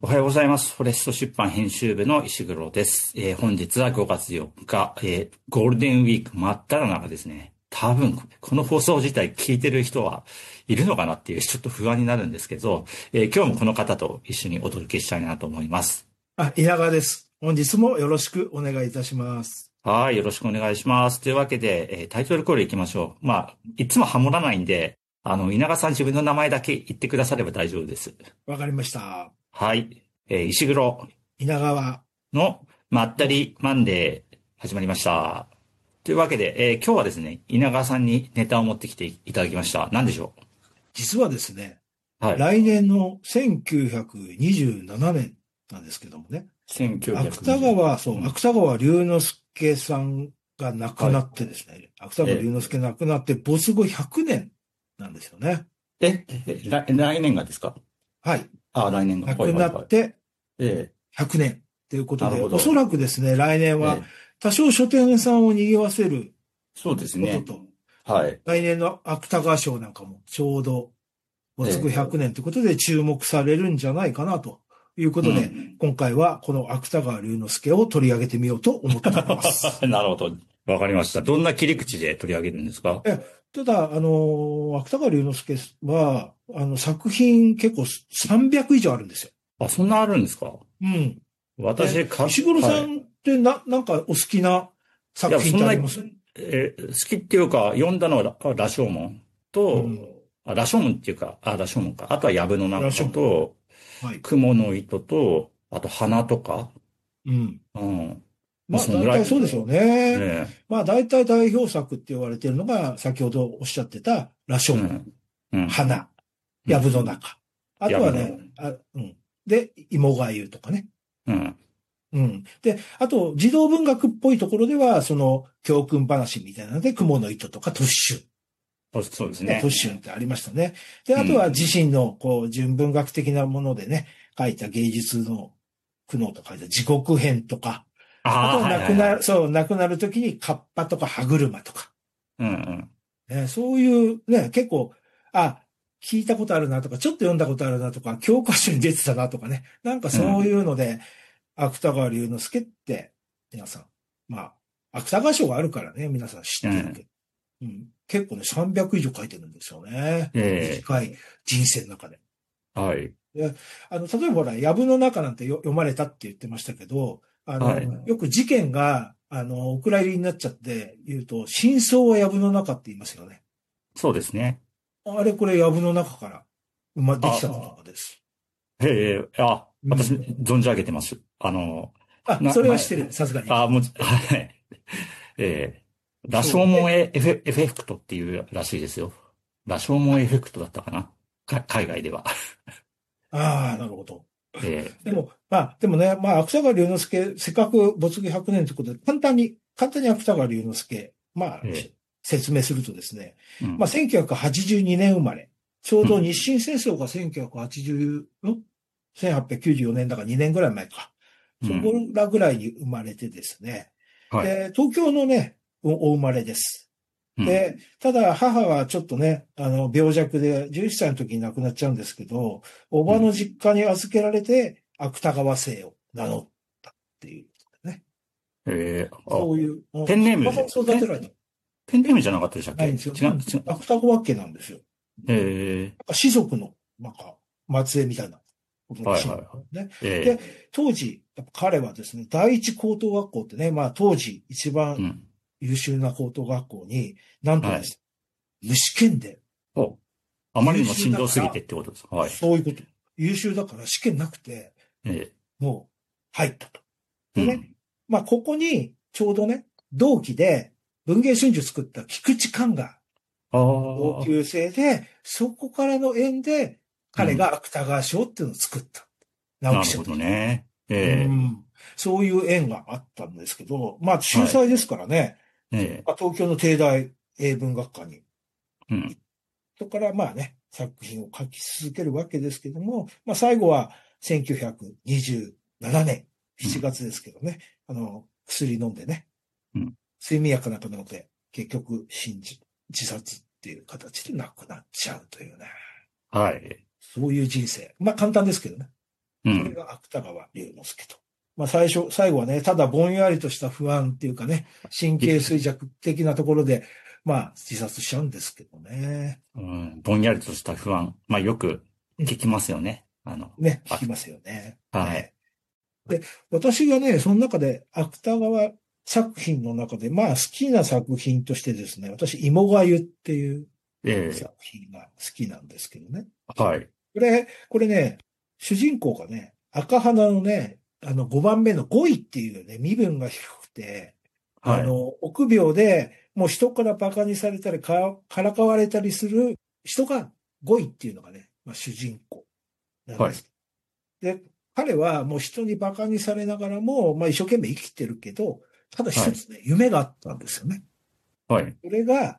おはようございます。フォレスト出版編集部の石黒です。本日は5月4日、ゴールデンウィーク真っ只中ですね。多分、この放送自体聞いてる人はいるのかなっていうちょっと不安になるんですけど、今日もこの方と一緒にお届けしたいなと思います。 稲川です。本日もよろしくお願いいたします。 はい、よろしくお願いします。というわけで、タイトルコール行きましょう。いつもハモらないんで、稲川さん自分の名前だけ言ってくだされば大丈夫です。 わかりました。 はい、石黒稲川のまったの、 りマンデー始まりました。というわけで、今日はですね、稲川さんにネタを持ってきていただきました。何でしょ実はですね、 う？はい。 来年の1927年なんですけどもね、 1920。うん。 芥川龍之介さんが亡くはい。 なってですね、芥川龍え、 之介亡くなって没後100年なんですよね。 来年がですか？ はい。 あ、来年が。 亡くなはいはいはい。 ってえ 100年ということで、おそなるほど。 らくですね、来年はえ多少書店さんを賑わせるそうですね。 ことと、 はい。 来年の芥川賞なんかもちょうど没後え 100年ということで注目されるんじゃないかなというこうとで、 ん。 今回はこの芥川龍之介を取り上げてみようと思っております。 なるほど。わかりました。どんな切り口で取り上げるんですか？ ただ、芥川龍之介は、作品結構300以上あるんですよ。 あ、そんなあるんですか？ うん。で、 私か、 石黒はい。 さんってなんかお好きないや、 作品っそんな、 てあります？ 好きっていうか、読んだのは羅生門と、 うん。 羅生門っていうか、羅生門か。あとは藪の中ラション。 と、 はい。 蜘蛛の糸と、あと花とか。 うん。 うん。まあ、 まあ、大そのぐらい。 体そうでしょうね。 ねまあ、大体代表作って言われているのが、先ほどおっしゃってた、羅生門、 うん。うん。 花、 うん。 藪の中。あと藪の。 はね、うん。で、芋がゆとかね。 うん。 うん。で、あと、児童文学っぽいところでは、その、教訓話みたいなので、雲の糸とか、突春。 そうですね、突ね。 春ってありましたね。で、あとはうん。 自身の、こう、純文学的なものでね、書いた芸術の苦悩と書いた時刻編とか、あああ、 とははいはいはい。 亡くなるときに、カッパとか歯車とか、 うんうん。 ね、そういうね、結構、あ、聞いたことあるなとか、ちょっと読んだことあるなとか、教科書に出てたなとかね、なんかそういうん。 うので、芥川龍之介って、皆さん、まあ、芥川賞があるからね、皆さん知うん。 ってるけど、うん、結構ね、300以上書いてるんですよね。 え短い人生の中で。 はい。 で、例えばほら、藪の中なんて読まれたって言ってましたけど、 はい。 よく事件が、お蔵入りになっちゃって言うと、真相は藪の中って言いますよね。 そうですね。 あれこれ藪の中からできた言あ、 葉です。 私、 うん。 存じ上げてます。 あ、それは知ってる、さすがに。 もう、はい。羅生そう。 門エフェクトっていうらしいですよ。羅生門エフェクトだったかな、海外では。 なるほど。 えでもね、まあ、芥川龍之介、せっかく没後100年ということで、簡単に芥川龍之介、 ー、え説明するとですね、まあ、 うん、 1982年生まれ、ちょううん、 ど日清戦争が1894年だから2年ぐらい前か。そこうん。 らぐらいに生まれてですね。 はい。 で、東京のね、お生まれです。 うん、 で、ただ母はちょっとね、病弱で11歳の時に亡くなっちゃうんですけど、おばのうん。 実家に預けられて、芥川姓を名乗ったっていうね。 えー、あ、 そういう、 ペンネーム、 おばさん育てられた。 ペンネームじゃなかったでしたっないんですよ。 け？違う、違う。 芥川家なんですよ。 え士族の、なんか、末裔みたいなことらはいしいんではいはい。 すね。で、 え当時、やっぱ彼はですね、第一高等学校ってね、まあ当時一番うん。 優秀な高等学校に、なんとはい。 ですね、無試験でお、あまりにも優秀しんどすぎてだから、 ってことですか？はい。 そういうこと。優秀だから試験なくて、 えもう入ったと。でね、 うん。 まあここにちょうどね、同期で文藝春秋作った菊池寛があ同あ、 級生で、そこからの縁でうん。 彼が芥川賞っていうのを作った。直なるほど木賞的な。 ね。 うん。そういう縁があったんですけど、まあ秀はい。 才ですからね、 ええ東京の帝大英文学科にうん。 そこからまあね、作品を書き続けるわけですけども、まあ最後は1927年7 うん。 月ですけどね、薬飲んでね、 うん。 睡眠薬なんか飲んで、結局自殺っていう形で亡くなっちゃうというね。 はい。 そういう人生。まあ簡単ですけどね。 それうん。 が芥川龍之介と。まあ最後はね、ただぼんやりとした不安っていうかね、神経衰弱的なところで、まあ自殺しちゃうんですけどね。 うん、ぼんやりとした不安。まあよくうん。 聞きますよね。 ね、聞あ、 きますよね。 はい。 で、私がね、その中で芥川作品の中で、まあ好きな作品としてですね、私、芋がゆっていうえ作品が好きなんですけどね。 はい。 これね、主人公がね、赤鼻のね、5番目の5位っていうね、身分が低くて、 はい。 臆病で、もう人から馬鹿にされたりからかわれたりする人が5位っていうのがね、まあ主人公なんはい。 です。で、彼はもう人に馬鹿にされながらも、まあ一生懸命生きてるけど、ただはい。 一つね、夢があったんですよね。 はい。 それが、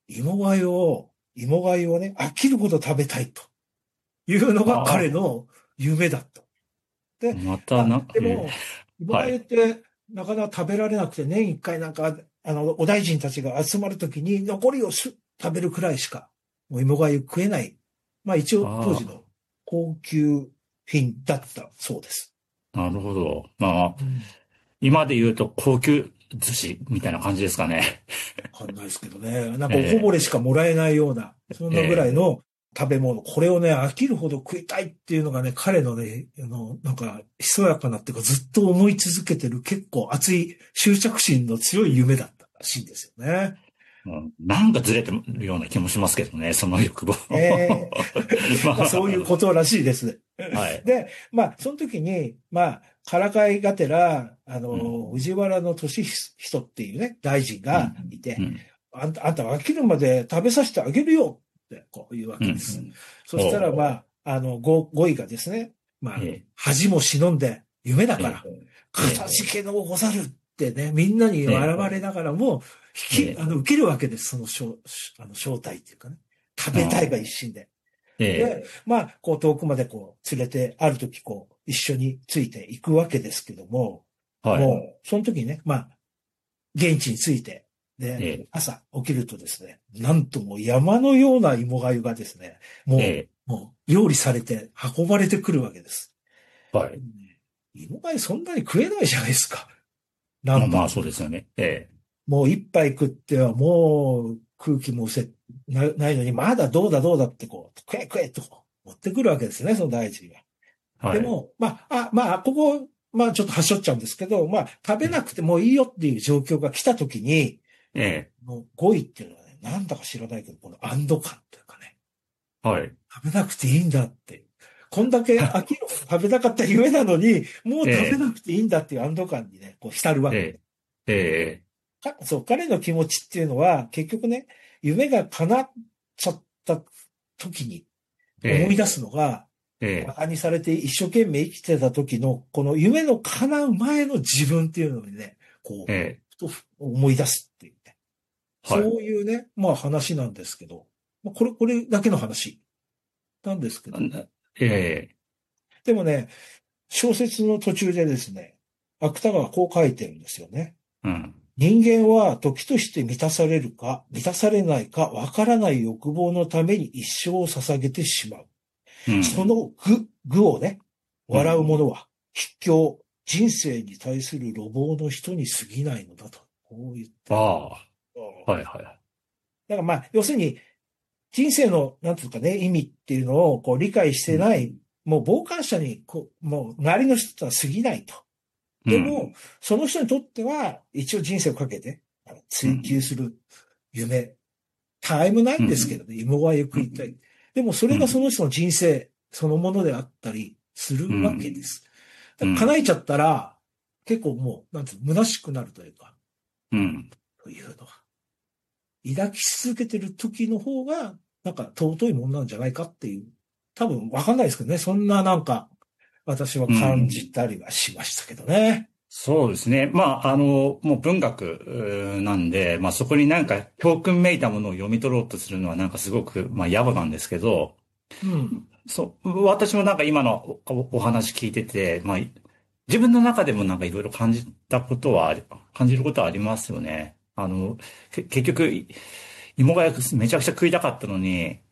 芋粥をね、飽きるほど食べたいというのがああ、 彼の夢だった。で、まあ、 またでも、芋がゆっはい。 てなかなか食べられなくて、年一回なんか、お大臣たちが集まるときに残りを食べるくらいしか、もう芋がゆ食えない。まあ一応当時あの高級品だったそうです。 あ、なるほど。まあ、 うん。 今で言うと高級寿司みたいな感じですかね。 わかんないですけどね。なんかおこぼえれしかもらえないような、そんえ、 なぐらいえの食べ物。これをね、飽きるほど食いたいっていうのがね、彼のね、なんか、ひそやかなっていうか、ずっと思い続けてる結構熱い執着心の強い夢だったらしいんですよね。 うん、なんかずれてるような気もしますけどね、その欲望。 ええままあそういうあ、 ことらしいです。 はい。 で、まあその時に、まあ、からかいがてら、 うん、 藤原の俊人っていうね、大臣がうん、 いて、 うん、 あんた飽きるまで食べさせてあげるよってこう言うわうけです。 ん。 そしたら、まおあ、語彙がですね、まあ、 え恥も忍んで夢だえ、 から、 えかたじけのうござるってね、みんなにえ、え笑われながらも、 え、 受けるわけです、その正体っていうかね。食べたいが一心で。で、 えまあ、こう遠くまでこう連れて、ある時こう一緒についていくわけですけども、 はい。 もう、その時にね、まあ、現地に着いて、で、 え朝起きるとですね、なんともう山のような芋粥がですね、 え、 もう料理されて運ばれてくるわけです。 はい。 うん芋粥そんなに食えないじゃないですか。なまあまあ、 んだって。 そうですよね。えもう一杯食ってはもう空気もないのに、まだどうだってこう、食え食えと持ってくるわけですね、その第一には。 はい。 でも、ここ、まあちょっと端折っちゃうんですけど、まあ食べなくてもいいよっていう状況が来た時に、 えもう語彙っていうのはね、なんだか知らないけど、この安堵感というかね、 はい。 食べなくていいんだって。こんだけ飽きるほど食べたかった夢なのに、もう食べえなくていいんだっていう安堵感にね、こう浸るわけ。 え、ええ、 そう、彼の気持ちっていうのは、結局ね、夢が叶っちゃった時に思いえ出すのが、 え、 馬え鹿にされて一生懸命生きてた時の、この夢の叶う前の自分っていうのにね、こえ、 う、 ええ、 ふと思い出すっていうね。そはい。 ういうね、まあ話なんですけど、まあこれだけの話なんですけど、 ええ、 でもね、小説の途中でですね、芥川はこう書いてるんですよね。 うん、 人間は時として満たされるか、満たされないかわからない欲望のために一生を捧げてしまう。そうん、 の愚をね、笑ううん。 者は、卑怯、人生に対する路傍の人に過ぎないのだと、こう言ってる。 ああ、はい、はい。 だからまあ、要するに、人生の、なんていうかね、意味っていうのをこう理解してうん、 ない、もう傍観者にもう周りの人とは過ぎないと。 うん、 でも、その人にとっては、一応人生をかけて、追求うん、 する夢。タイムないうん、 んですけどね、芋はゆくうん、 言いたい。でも、それがそうん、 の人の人生そのものであったりすうるわけでん、 す。だから叶うん、 えちゃったら、結構もう、なんていうの、虚しくなるというか、 うん。 というのは、抱き続けてる時の方が、なんか尊いもんなんじゃないかっていう、多分わかんないですけどね、そんななんか、私は感じたりはしましたけどね。 そうですね。まあ、もう文学なんで、まあそこになんか教訓めいたものを読み取ろうとするのはなんかすごく、まあ野暮なんですけど、 うん。 そう、私もなんか今のお話聞いてて、まあ、自分の中でもなんかいろいろ感じることはありますよね。結局、芋がめちゃくちゃ食いたかったのに、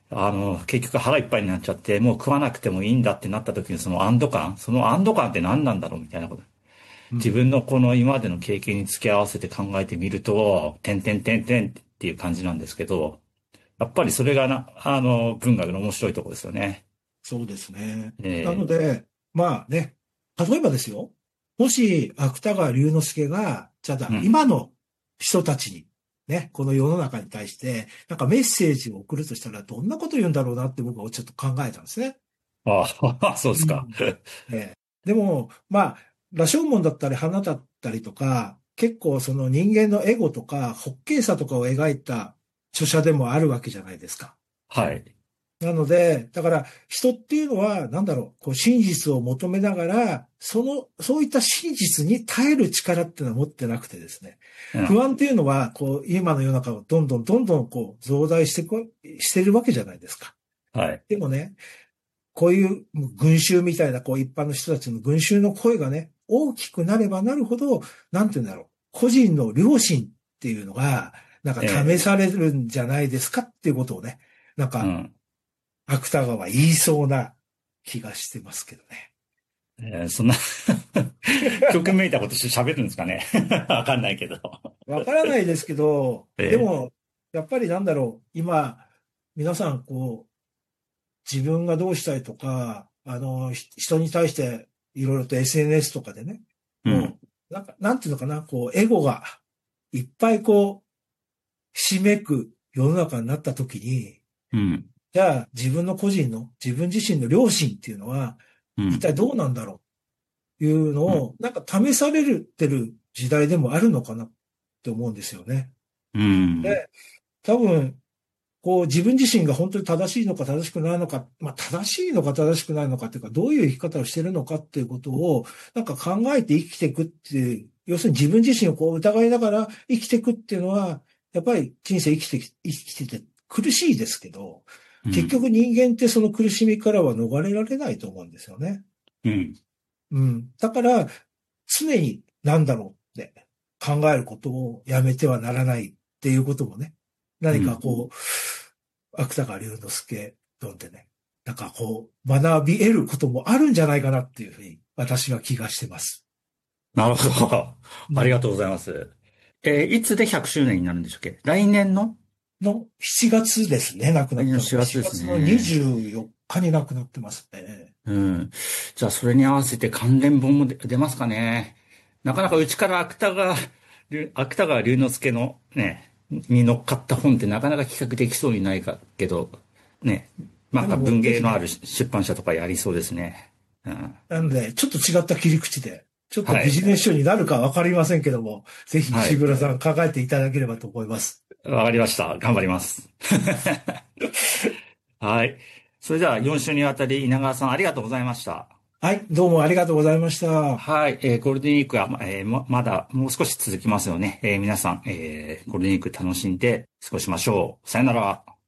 結局腹いっぱいになっちゃって、もう食わなくてもいいんだってなった時にその安堵感って何なんだろうみたいなこと。自うん。 分のこの今までの経験に付き合わせて考えてみると、てんてんてんてんっていう感じなんですけど、やっぱりそれが文学の面白いところですよね。 そうですね。なのえで、まあね、例えばですよ、もし芥川龍之介が、じゃあうん。 今の人たちに、ね、この世の中に対して、なんかメッセージを送るとしたら、どんなこと言うんだろうなって僕はちょっと考えたんですね。 ああ、そうですか。 うん。でも、まあ、羅生門だったり花だったりとか、結構その人間のエゴとか滑稽さとかを描いた著者でもあるわけじゃないですか。 はい。 なので、だから人っていうのは、なんだろう、こう真実を求めながら、そういった真実に耐える力っていうのは持ってなくてですね。 うん。 不安っていうのは、こう、今の世の中をどんどんどんどんこう、増大してるわけじゃないですか。 はい。 でもね、こういう群衆みたいな、こう一般の人たちの群衆の声がね、大きくなればなるほど、なんて言うんだろう。個人の良心っていうのが、なんかええ。 試されるんじゃないですかっていうことをね、なんか、 うん。 芥川は言いそうな気がしてますけどね。 そんな曲めいたことして喋るんですかね。わかんないけど。 わからないですけど、 ええ。 でも、やっぱりなんだろう。今、皆さん、こう、自分がどうしたいとか、人に対していろいろと SNS とかでね、 うん。 もう、なんか、なんていうのかな、こう、エゴがいっぱいこう、ひしめく世の中になった時に、 うん。 じゃあ自分の個人の、自分自身の良心っていうのは、 うん。 一体どうなんだろうというのうん。 を、なんか試されてる時代でもあるのかなって思うんですよね。 うん。 で、多分、こう自分自身が本当に正しいのか正しくないのか、まあ正しいのか正しくないのかっていうか、どういう生き方をしてるのかっていうことを、なんか考えて生きていくっていう、要するに自分自身をこう疑いながら生きていくっていうのは、やっぱり人生生きてて苦しいですけど、結うん。 局人間ってその苦しみからは逃れられないと思うんですよね。 うん。 うん。だから、常に何だろうって考えることをやめてはならないっていうこともね、何かうん。 こう、芥川龍之介読んでね、なんかこう、学び得ることもあるんじゃないかなっていうふうに、私は気がしてます。 なるほど。 うん。 ありがとうございます。いつで100周年になるんでしたっけ？来年の 7月ですね、亡くな来年のったのが。 4月 4 です月のね。 24日に亡くなってますね。 うん。じゃあ、それに合わせて関連本も出ますかね。なかなかうちから芥川龍之介のね、に乗っかった本ってなかなか企画できそうにないけど、ね、なんかでも、 文芸のあるぜひね、 出版社とかやりそうですね。うん。 なので、ちょっと違った切り口で、ちょっとはい。 ビジネス書になるかわかりませんけども、ぜひ石はい。 黒さん考えていただければと思います。 わかりました。頑張ります。はい。それでは4週にわたり稲川さんありがとうございました。 はい、どうもありがとうございました。 はい。ゴールデンウィークは、まだもう少し続きますよね。皆さん、ゴールデンウィーク楽しんで過ごしましょう。さよなら。